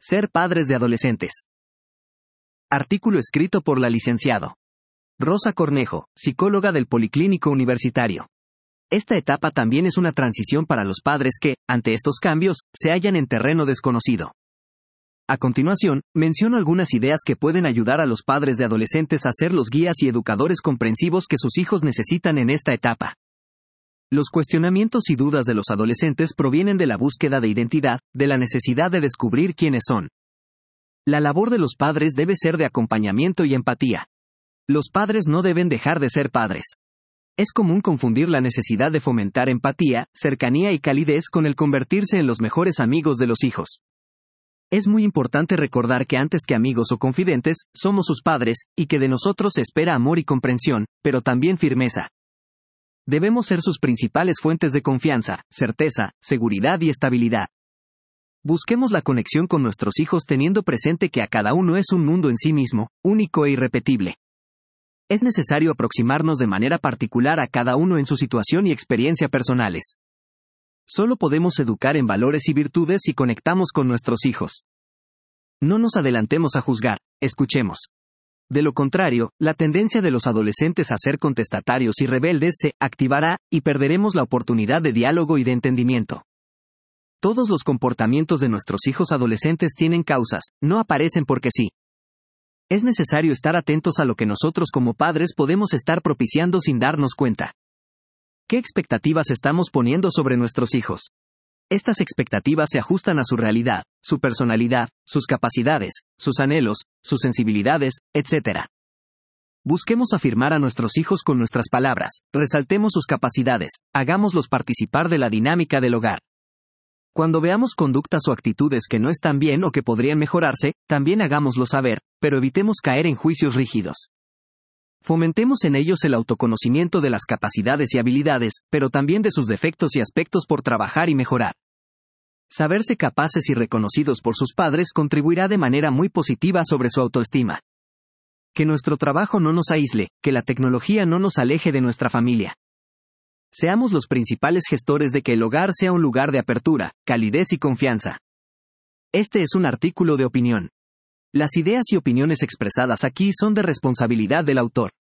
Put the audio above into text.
Ser padres de adolescentes. Artículo escrito por la licenciado Rosa Cornejo, psicóloga del Policlínico Universitario. Esta etapa también es una transición para los padres que, ante estos cambios, se hallan en terreno desconocido. A continuación, menciono algunas ideas que pueden ayudar a los padres de adolescentes a ser los guías y educadores comprensivos que sus hijos necesitan en esta etapa. Los cuestionamientos y dudas de los adolescentes provienen de la búsqueda de identidad, de la necesidad de descubrir quiénes son. La labor de los padres debe ser de acompañamiento y empatía. Los padres no deben dejar de ser padres. Es común confundir la necesidad de fomentar empatía, cercanía y calidez con el convertirse en los mejores amigos de los hijos. Es muy importante recordar que antes que amigos o confidentes, somos sus padres, y que de nosotros se espera amor y comprensión, pero también firmeza. Debemos ser sus principales fuentes de confianza, certeza, seguridad y estabilidad. Busquemos la conexión con nuestros hijos teniendo presente que a cada uno es un mundo en sí mismo, único e irrepetible. Es necesario aproximarnos de manera particular a cada uno en su situación y experiencia personales. Solo podemos educar en valores y virtudes si conectamos con nuestros hijos. No nos adelantemos a juzgar, escuchemos. De lo contrario, la tendencia de los adolescentes a ser contestatarios y rebeldes se activará, y perderemos la oportunidad de diálogo y de entendimiento. Todos los comportamientos de nuestros hijos adolescentes tienen causas, no aparecen porque sí. Es necesario estar atentos a lo que nosotros como padres podemos estar propiciando sin darnos cuenta. ¿Qué expectativas estamos poniendo sobre nuestros hijos? Estas expectativas se ajustan a su realidad, su personalidad, sus capacidades, sus anhelos, sus sensibilidades, etc. Busquemos afirmar a nuestros hijos con nuestras palabras, resaltemos sus capacidades, hagámoslos participar de la dinámica del hogar. Cuando veamos conductas o actitudes que no están bien o que podrían mejorarse, también hagámoslo saber, pero evitemos caer en juicios rígidos. Fomentemos en ellos el autoconocimiento de las capacidades y habilidades, pero también de sus defectos y aspectos por trabajar y mejorar. Saberse capaces y reconocidos por sus padres contribuirá de manera muy positiva sobre su autoestima. Que nuestro trabajo no nos aísle, que la tecnología no nos aleje de nuestra familia. Seamos los principales gestores de que el hogar sea un lugar de apertura, calidez y confianza. Este es un artículo de opinión. Las ideas y opiniones expresadas aquí son de responsabilidad del autor.